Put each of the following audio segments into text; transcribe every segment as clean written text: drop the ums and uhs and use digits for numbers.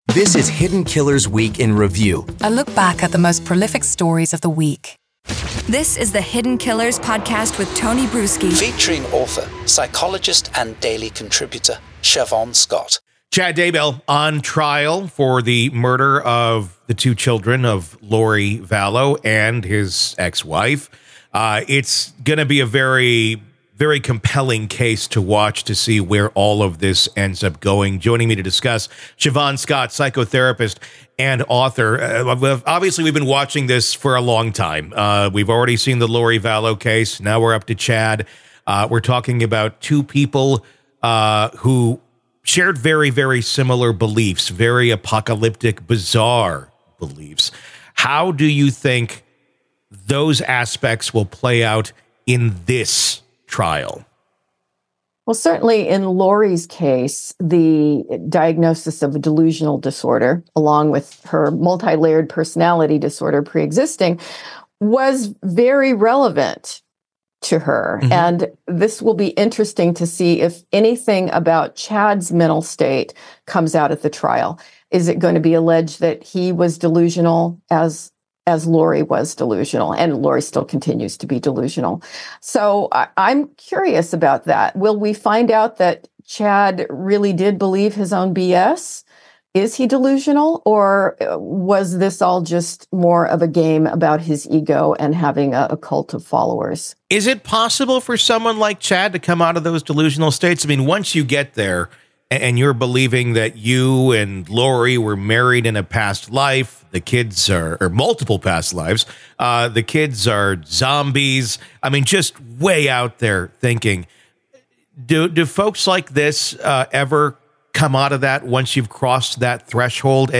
This is Hidden Killers Week in Review. A look back at the most prolific stories of the week. This is the Hidden Killers podcast with Tony Bruski. Featuring author, psychologist, and daily contributor, Siobhan Scott. Chad Daybell on trial for the murder of the two children of Lori Vallow and his ex-wife. It's going to be a very, very compelling case to watch to see where all of this ends up going. Joining me to discuss, Siobhan Scott, psychotherapist and author. Obviously, we've been watching this for a long time. We've already seen the Lori Vallow case. Now we're up to Chad. We're talking about two people who shared very, very similar beliefs, very apocalyptic, bizarre beliefs. How do you think those aspects will play out in this trial? Well, certainly in Lori's case, the diagnosis of a delusional disorder, along with her multi-layered personality disorder pre-existing, was very relevant to her. Mm-hmm. And this will be interesting to see if anything about Chad's mental state comes out at the trial. Is it going to be alleged that he was delusional as Lori was delusional, and Lori still continues to be delusional? So I'm curious about that. Will we find out that Chad really did believe his own BS? Is he delusional, or was this all just more of a game about his ego and having a cult of followers? Is it possible for someone like Chad to come out of those delusional states? I mean, once you get there and you're believing that you and Lori were married in a past life, the kids are, or multiple past lives, the kids are zombies. I mean, just way out there thinking. Do folks like this ever come out of that once you've crossed that threshold?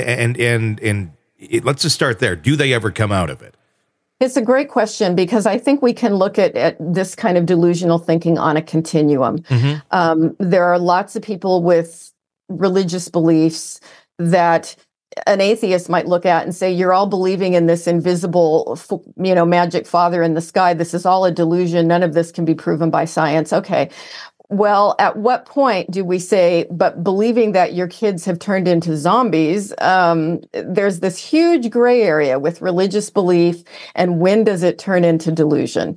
And let's just start there. Do they ever come out of it? It's a great question, because I think we can look at this kind of delusional thinking on a continuum. Mm-hmm. There are lots of people with religious beliefs that an atheist might look at and say, you're all believing in this invisible, magic father in the sky. This is all a delusion. None of this can be proven by science. Okay. Well, at what point do we say, but believing that your kids have turned into zombies, there's this huge gray area with religious belief, and when does it turn into delusion?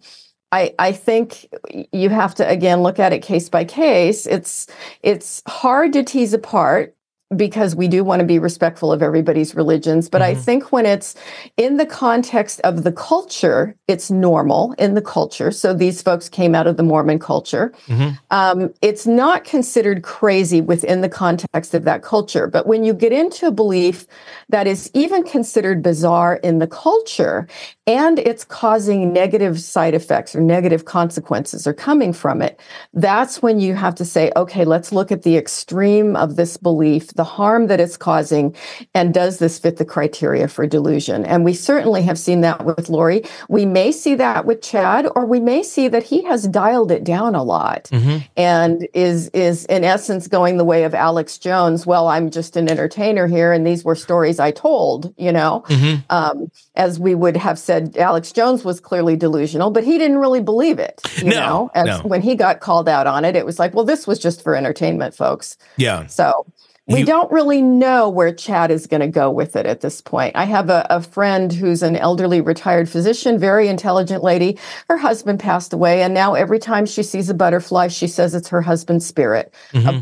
I think you have to, again, look at it case by case. It's hard to tease apart, because we do want to be respectful of everybody's religions. But mm-hmm. I think when it's in the context of the culture, it's normal in the culture. So these folks came out of the Mormon culture. Mm-hmm. It's not considered crazy within the context of that culture. But when you get into a belief that is even considered bizarre in the culture, and it's causing negative side effects or negative consequences are coming from it, that's when you have to say, okay, let's look at the extreme of this belief, the harm that it's causing, and does this fit the criteria for delusion? And we certainly have seen that with Lori. We may see that with Chad, or we may see that he has dialed it down a lot, mm-hmm. and is in essence going the way of Alex Jones. Well, I'm just an entertainer here, and these were stories I told, mm-hmm. As we would have said, Alex Jones was clearly delusional, but he didn't really believe it, when he got called out on it, it was like, well, this was just for entertainment, folks. Yeah. So we don't really know where Chad is going to go with it at this point. I have a friend who's an elderly retired physician, very intelligent lady. Her husband passed away, and now every time she sees a butterfly, she says it's her husband's spirit.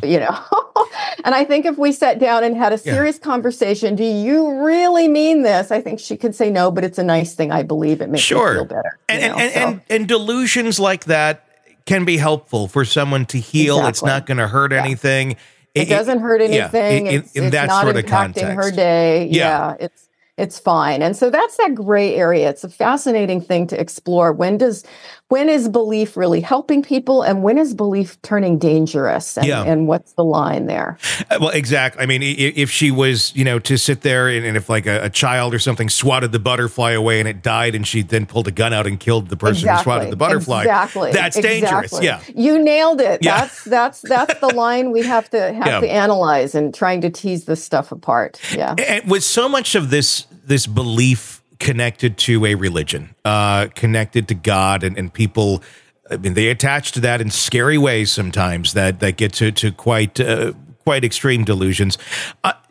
Mm-hmm. And I think if we sat down and had a serious conversation, do you really mean this? I think she could say no, but it's a nice thing. I believe it makes me feel better. And delusions like that can be helpful for someone to heal. Exactly. It's not going to hurt anything. It doesn't hurt anything. In it's that not sort of impacting context. her day. Yeah, it's fine. And so that's that gray area. It's a fascinating thing to explore. When is belief really helping people, and when is belief turning dangerous? And what's the line there? Well, exactly. I mean, if she was, to sit there and if like a child or something swatted the butterfly away and it died, and she then pulled a gun out and killed the person who swatted the butterfly. Exactly. That's dangerous. Yeah. You nailed it. Yeah. That's the line we have to analyze in trying to tease this stuff apart. Yeah. And with so much of this belief connected to a religion, connected to God, and people, I mean, they attach to that in scary ways sometimes that get to quite extreme delusions.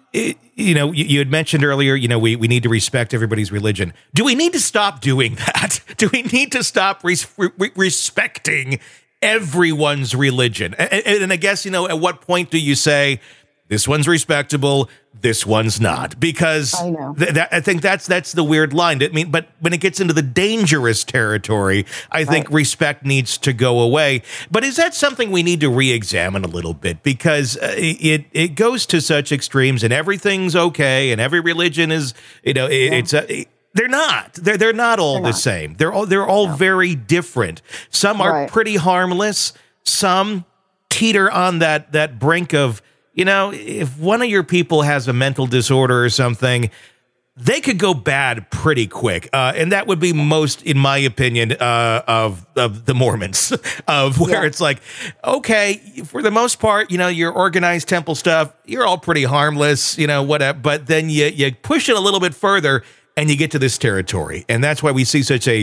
You had mentioned earlier, we need to respect everybody's religion. Do we need to stop doing that? Do we need to stop respecting everyone's religion? And I guess, at what point do you say, this one's respectable, this one's not? Because I know. I think that's the weird line. I mean, but when it gets into the dangerous territory, I think respect needs to go away. But is that something we need to re-examine a little bit? Because it goes to such extremes, and everything's okay, and every religion is, they're not. They're not all the same. They're all very different. Some are pretty harmless. Some teeter on that brink of, if one of your people has a mental disorder or something, they could go bad pretty quick. And that would be most, in my opinion, of the Mormons, of where it's like, okay, for the most part, your organized temple stuff, you're all pretty harmless, whatever. But then you push it a little bit further and you get to this territory. And that's why we see such a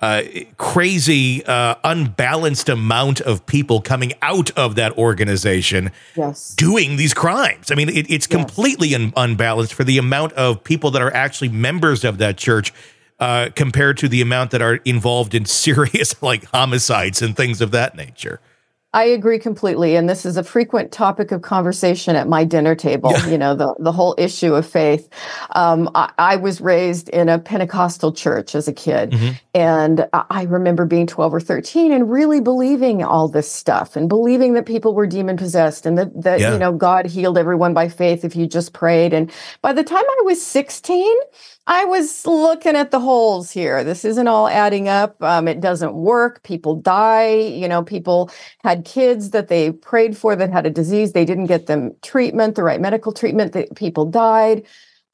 crazy, unbalanced amount of people coming out of that organization doing these crimes. I mean, it's completely unbalanced for the amount of people that are actually members of that church compared to the amount that are involved in serious homicides and things of that nature. I agree completely. And this is a frequent topic of conversation at my dinner table, the whole issue of faith. I was raised in a Pentecostal church as a kid. And I remember being 12 or 13 and really believing all this stuff and believing that people were demon possessed and that God healed everyone by faith if you just prayed. And by the time I was 16, I was looking at the holes here. This isn't all adding up. It doesn't work. People die. People had kids that they prayed for that had a disease. They didn't get them treatment, the right medical treatment. People died.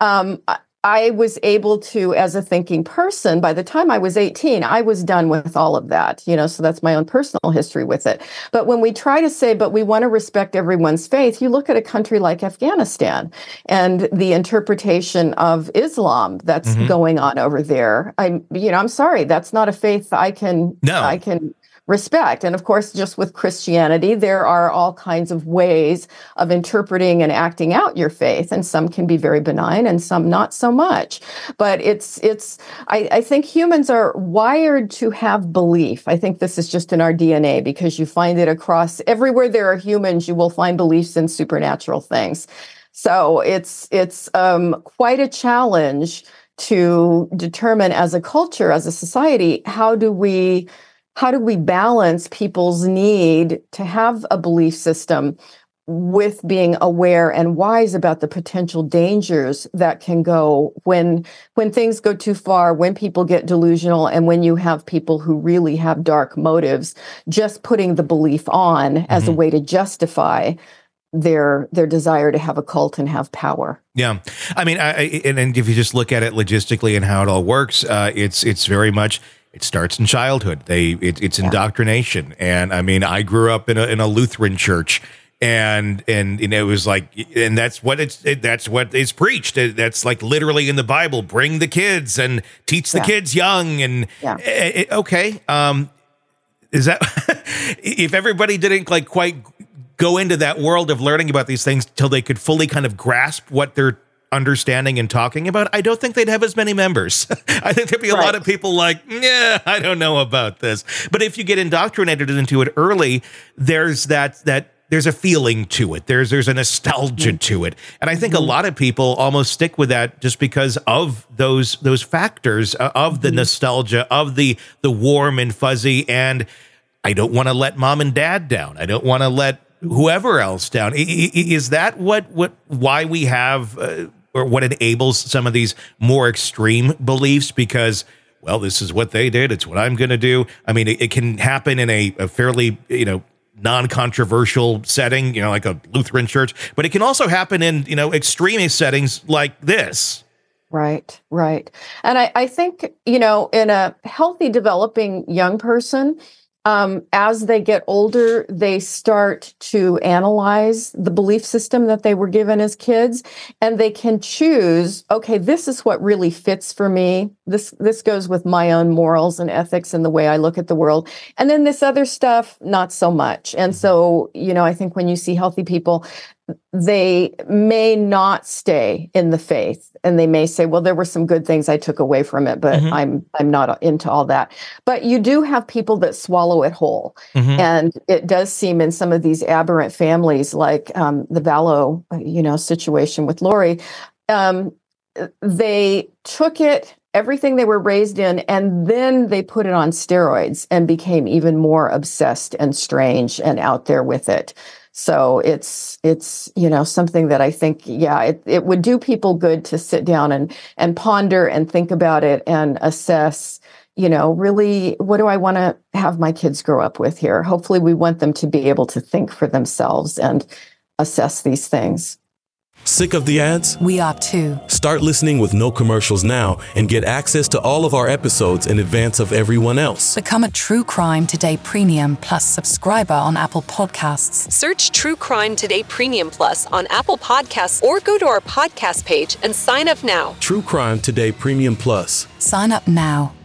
I was able to, as a thinking person, by the time I was 18, I was done with all of that, so that's my own personal history with it. But when we try to say, but we want to respect everyone's faith, you look at a country like Afghanistan and the interpretation of Islam that's going on over there. I'm sorry, that's not a faith I can respect. And of course, just with Christianity, there are all kinds of ways of interpreting and acting out your faith. And some can be very benign and some not so much. But I think humans are wired to have belief. I think this is just in our DNA because you find it across everywhere there are humans, you will find beliefs in supernatural things. So it's quite a challenge to determine as a culture, as a society, how do we balance people's need to have a belief system with being aware and wise about the potential dangers that can go when things go too far, when people get delusional, and when you have people who really have dark motives, just putting the belief on as a way to justify their desire to have a cult and have power. Yeah. I mean, and if you just look at it logistically and how it all works, it's very much, it starts in childhood. It's indoctrination. And I mean, I grew up in a Lutheran church, and it was like, and that's what is preached. That's like literally in the Bible, bring the kids and teach the kids young. And okay. Is that, if everybody didn't quite go into that world of learning about these things till they could fully kind of grasp what they're understanding and talking about, I don't think they'd have as many members. I think there'd be a lot of people like, yeah, I don't know about this. But if you get indoctrinated into it early, there's that there's a feeling to it. There's a nostalgia to it. And I think a lot of people almost stick with that just because of those factors of the nostalgia, of the warm and fuzzy. And I don't want to let mom and dad down. I don't want to let whoever else down. Is that why we have or what enables some of these more extreme beliefs? Because, well, this is what they did. It's what I'm going to do. I mean, it can happen in a fairly, non-controversial setting, like a Lutheran church, but it can also happen in, extremist settings like this. Right. And I think, in a healthy developing young person, as they get older, they start to analyze the belief system that they were given as kids, and they can choose, okay, this is what really fits for me. this goes with my own morals and ethics and the way I look at the world. And then this other stuff, not so much. And so, I think when you see healthy people, they may not stay in the faith, and they may say, well, there were some good things I took away from it, but I'm not into all that. But you do have people that swallow it whole. And it does seem in some of these aberrant families, like the Vallow, situation with Lori, they took it, everything they were raised in, and then they put it on steroids and became even more obsessed and strange and out there with it. So it's something that I think, it would do people good to sit down and ponder and think about it and assess, really, what do I want to have my kids grow up with here? Hopefully we want them to be able to think for themselves and assess these things. Sick of the ads? We are too. Start listening with no commercials now and get access to all of our episodes in advance of everyone else. Become a True Crime Today Premium Plus subscriber on Apple Podcasts. Search True Crime Today Premium Plus on Apple Podcasts or go to our podcast page and sign up now. True Crime Today Premium Plus. Sign up now.